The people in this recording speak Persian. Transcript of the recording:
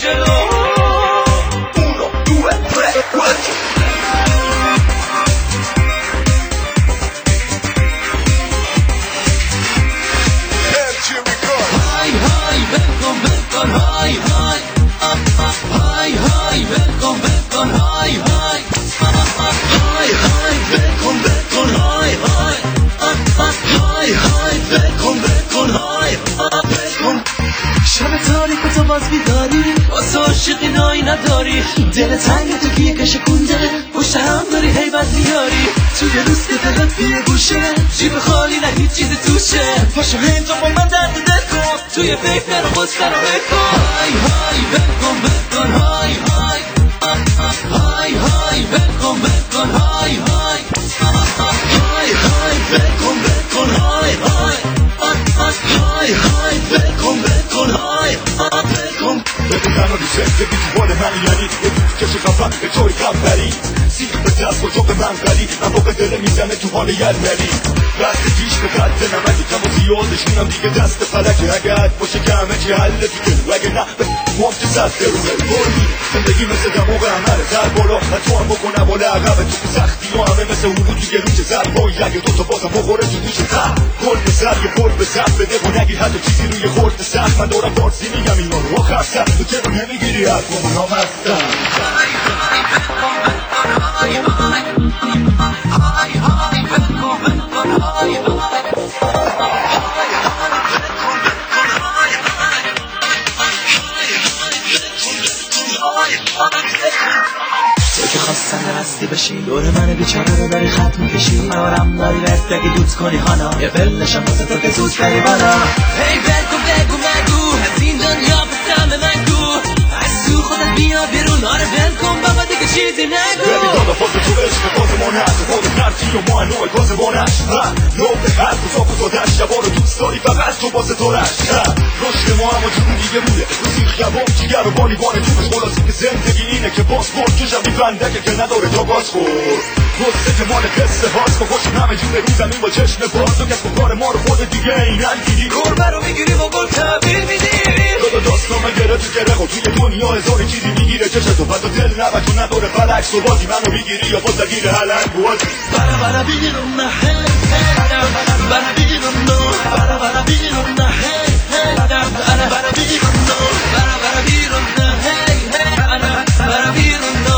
جلو. Uno, due, tre, quattro. های های بکن بکن های های های های بکن بکن های های های های بکن بکن های های های های بکن بکن های بکن. شب تاریک تو باز بیداری واسه عاشقی نایی نداری، دل تنگ تو کیه کشه کنده پشت هم داری هیبت میاری، توی روز که دلت بیه گوشه جیب خالی نه هیچ چیز توشه، پاشو هنجا با من درد دل کن توی فکر نرو قصه رو بکن. های های بکن بکن های های های های بکن بکن های های های های بکن بکن های های های های بکن بکن های بکن. بده منو دوست بگی تو بال من یعنی یه دوست کش خفن به طوری خبری سیخ به دست و جوق من قلی من واقع دل میزنه تو حال یلمری بست پیش به قد نمکی کم و زیادشونم دیگه دست فلکه اگه حد باشه که همه چی حله تو دل و اگه نه مفت صد درونه بردی زندگی مثل دماغ عمله در بالا و تو هم بکنه بالا عقبه تو سختی و همه مثل اونو توی روچه زربایی اگه دوتا بازم بخوره تو دوشه زر کل سر یه خورد به سر بده و نگیر حتی چیزی روی خورد سخت من دارم فارسی میگم اینا رو آخر سر تو چرا نمیگیری حرفمون ها مستم. تو که خواستن رستی بشی دور من بیچاره رو داری خط میکشی آرام داری رفت اگه دوست کنی خانا یه بلشم واسه تو که زود بری بالا. هی بگو بگو مگو از این دنیا بسم من گو از تو خودت بیا بیرون آره بل کن بابا دیگه چیزی نگو. ببین دادا فاز تو عشق بازمون هست خودت نرسی و ما نوع گازمونش نوع به حرف و صاف و سادش شبا رو دوست داری فقط تو باز تورش رشد ما همه جون دیگه بوده تو سیخ کباب جیگر و بالیوان جوبش خلاصی که زندگی اینه که باز خورد تو شبی بندکه که نداره تا باز خورد گسته که مال قصه هاست بخوشیم همه جون رو زمین با چشم باز و کسب و کار ما رو خود دیگه این انگیری گربه رو میگیری و گل تحویل میدی دادا داستان گره تو گره و توی دنیا هزار چیزی میگیره چشتو بعد و دل نبت تو نداره فلکس و بازی منو میگیری یا باز نگیره هلنگ بازی برا برا بیرون نه برا بیرون نو برا برا بیرون نه برا برا بیرون نو برا برا بیرون نه برا برا بیرون نو